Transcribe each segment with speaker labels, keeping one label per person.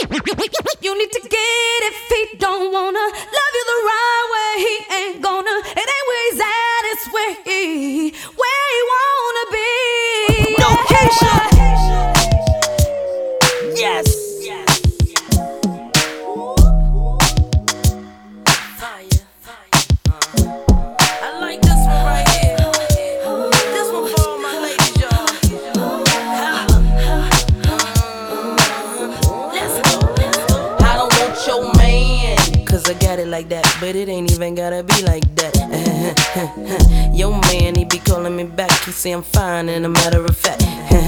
Speaker 1: You need to get if he don't wanna love you the right way. He ain't gonna. It ain't where he's at, it's where he wanna be.
Speaker 2: No Keisha. Yes. I like this one right here. This one for all my ladies, y'all. Let's go. I don't want your man, 'cause I got it like that, but it ain't even gotta be like that. Your man, he be calling me back. He say I'm fine, and a matter of fact,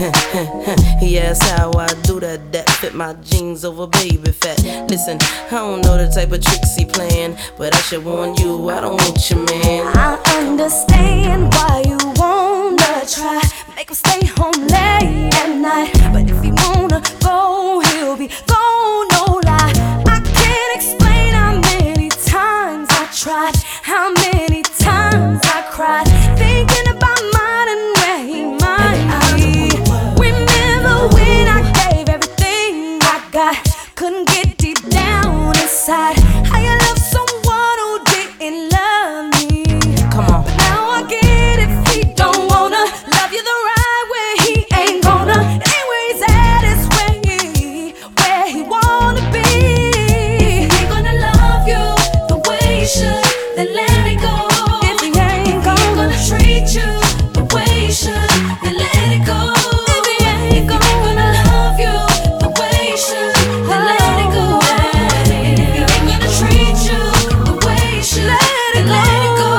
Speaker 2: he asks how I do that fit my jeans over baby fat. Listen, I don't know the type of tricks he playing, but I should warn you, I don't want your man.
Speaker 1: I understand why you wanna try, make him stay home late at night. But if he wanna go, he'll be gone, no lie. I can't explain how many times I tried, how many times I cried, thinking about mine and where he might be. Remember when I gave everything I got, couldn't get deep down inside. How you love someone who didn't love me.
Speaker 2: Come on.
Speaker 1: But now I get if he don't wanna love you the right way. He ain't gonna. It ain't where he's at, it's where he wanna be. If he ain't gonna love you the way he should, then let it go. If he ain't gonna treat you the way he should, then let it go. If he ain't gonna love you the way he should, then let it go. If he ain't gonna treat you the way he should, then let it go.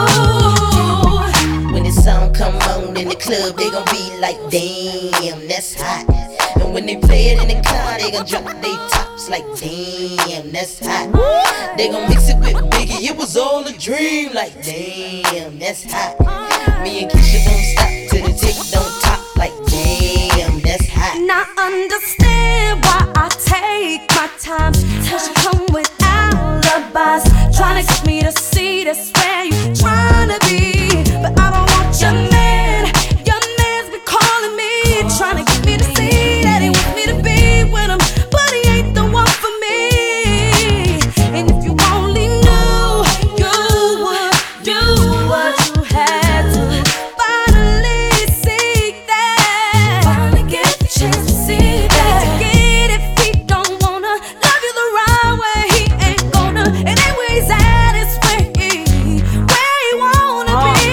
Speaker 3: When the song come on in the club, they gon' be like, damn, that's hot. And when they play it in the car, they gon' drop their tops like, damn, that's hot. They gon' mix it with Biggie, it was all a dream, like, damn, that's hot. Me and Keisha don't stop till the tick don't top, like, damn, that's hot.
Speaker 1: And I understand why I take my time. Cause you come with alibis, trying to get me to see that's where you trying to be. But I don't want your man. Your man's been calling me, trying to get me to see that he wants me to be with him, but he ain't the one for me. And if you only knew, you would do what you had to. Finally see that. Finally get the chance to see that. To get if he don't wanna love you the right way. He ain't gonna. It ain't where he's at, it's where he wanna be.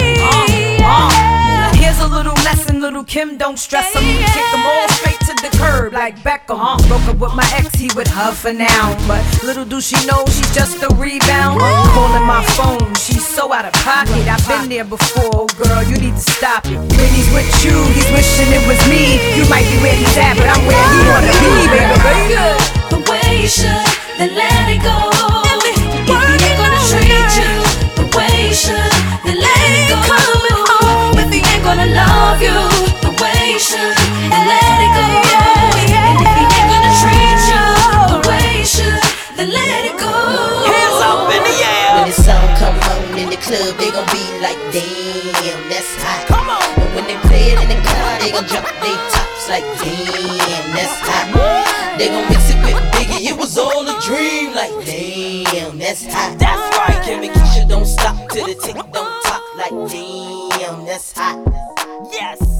Speaker 1: Yeah.
Speaker 4: Here's a little lesson, little Kim, don't stress him. Kick them all straight to the curb like Beckham. Broke up with my ex, he with her for now, but little do she know she's just a rebound. Calling my phone, she's so out of pocket. I've been there before, girl, you need to stop it. When he's with you, he's wishing it was me. You might be where he's at, but I'm where he wanna be, baby.
Speaker 1: The way you should, then let it go. If he ain't gonna treat you the way you should, then let it go. Coming home if he ain't gonna love you the way you should, then let it go. And if he ain't gonna treat you the way you should, then let it go.
Speaker 2: Hands up in the air.
Speaker 3: When the song come on in the club, they gon' be like, damn, that's hot.
Speaker 2: Come on.
Speaker 3: And when they play it in the car, they gon' drop their tops like, damn, that's hot. They gon' mix it with Biggie, it was all a dream, like, damn, that's hot.
Speaker 2: That's right.
Speaker 3: Kim and Keisha don't stop till the tick don't top, like, damn, that's hot.
Speaker 2: Yes.